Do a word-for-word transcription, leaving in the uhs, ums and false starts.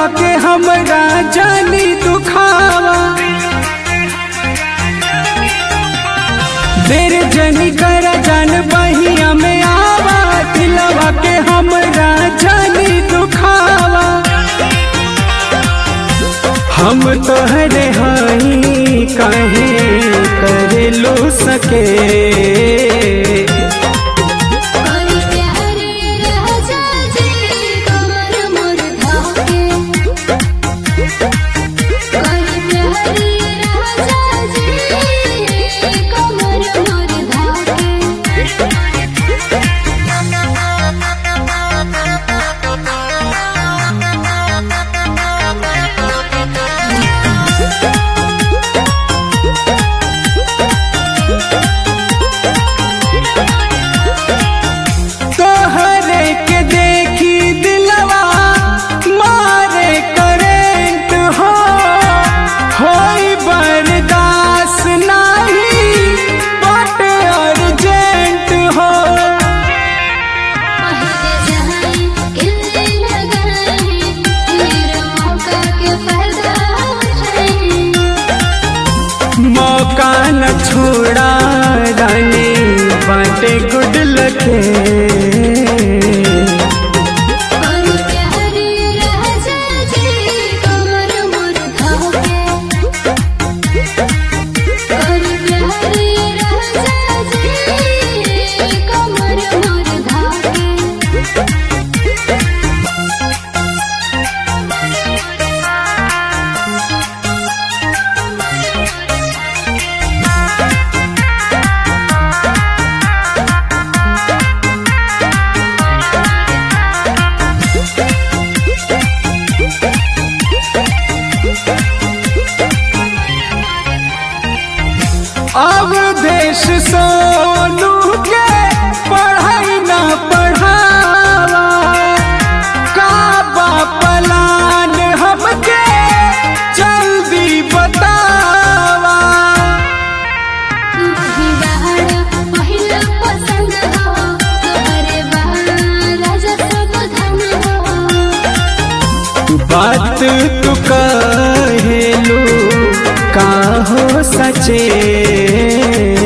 के हमरा जानी दुखावा, देर जनी कर जान बहिया में आवा, दिलवा के हमरा जानी दुखावा। हम तोहरे हई काहे करे लो सके, मौका न छोड़ा रानी बाटे गुड लगे। अब देश सोनू के पढ़ाई ना पढ़ावा, का बापलान हमके जल्दी बतावा। बात तू कहेलू का हो सचे।